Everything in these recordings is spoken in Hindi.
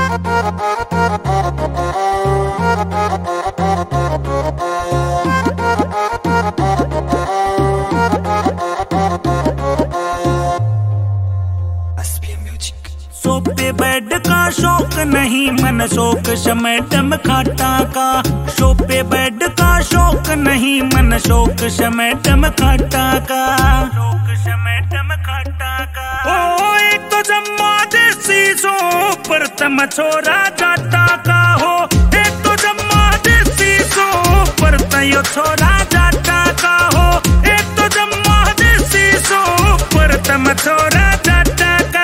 सोफे बेड का शौक नहीं मन शौक शमेटम खाटा का। सोफे बेड का शौक नहीं मन शौक शमेटम खाटा का। शौक शमेटम खाटा का। ओ एक तो जम्मा देसी सो पर तम छोरा जाटा का हो। एक तो जम्मा देसी सो पर तयो छोरा जाटा का हो। एक तो जम्मा देसी सो पर तम छोरा जाटा का।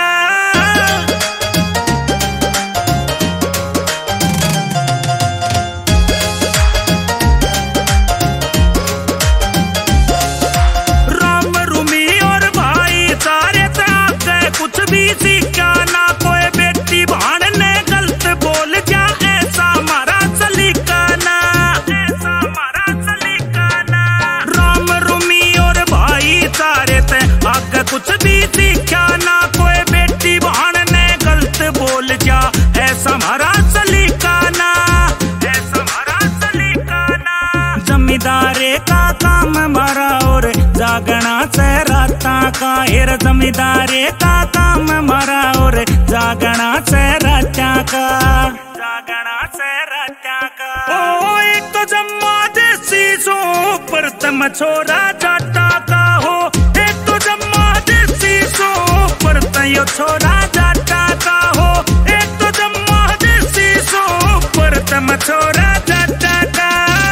सीखा ना कोई बेटी भाण ने गलत बोल जा ऐसा मारा सलीका ना। ऐसा मारा सलीका ना। राम रुमी और भाई सारे ते आगे कुछ भी सीखा ना कोई बेटी भाण ने गलत बोल जा ऐसा मारा सलीका ना। ऐसा मारा सलीका ना। जमींदारे का काम मारा और जागना से राता का। हेर जमींदारे का काम मारा और जागना से राता का। जागना से राता का। ओ एक तो जम्मा देसी सो पर तम छोरा जाटा का हो। एक तो जम्मा देसी सो पर तयो छोरा जाटा का हो। एक तो जम्मा देसी सो पर तम छोरा जाटा का।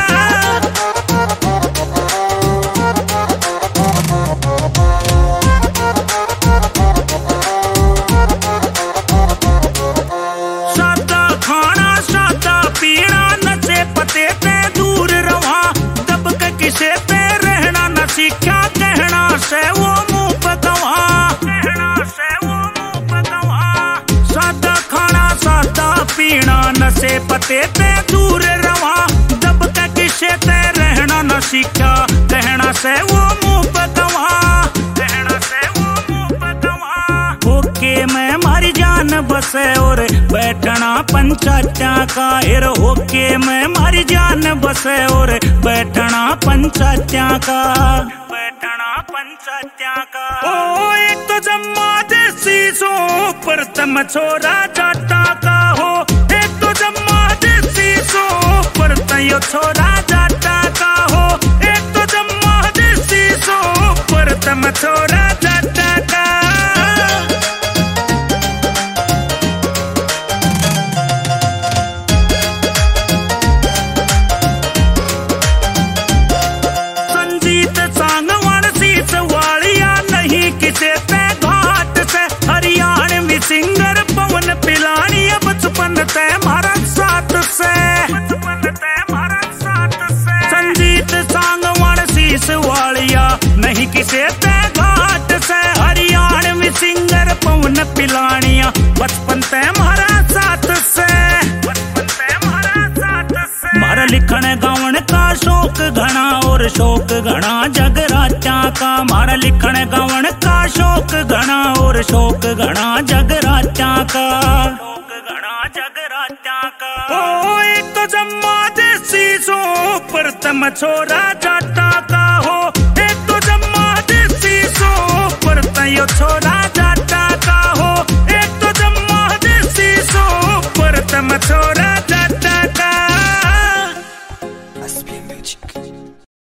सीखा कहना से वो मुंह पे गवा। कहना से वो मुंह पे गवा। सादा खाना सादा पीना नशे पते ते दूर रवा। दब के किसे ते रहना न सीखा कहना से वो मुंह पे गवा। कहना से वो मुंह पे गवा। होके मैं मारी जान बसे और बैठना पंचायता का। हेर होके मैं मारी जान बसे और बैठना पंचायता का। बैठना पंचायता का। ओ एक तो जम्मा देसी सो पर तम छोरा जाटा का हो। एक तो जम्मा देसी सो पर तयो छोरा जाटा का हो। एक तो जम्मा देसी सो पर तम छोरा जाटा का। किसे ते घाट से हरियाणवी सिंगर पवन पिलानी बचपन ते मारा साथ से। बचपन ते मारा साथ से। संजीत सांगवान शीस वालिया नहीं किसे ते घाट से हरियाणवी सिंगर पवन पिलानिया बचपन ते मारा साथ से। बचपन ते मारा साथ से। मारा लिखण गावन का शौक घना और शौक घना जगराचा का। मारा लिखण गावन का शौक घना और शौक घना जगराचा का। शौक घना जगराचा का। ओ एक तो जम्मा देसी सो पर तम छोरा जाटा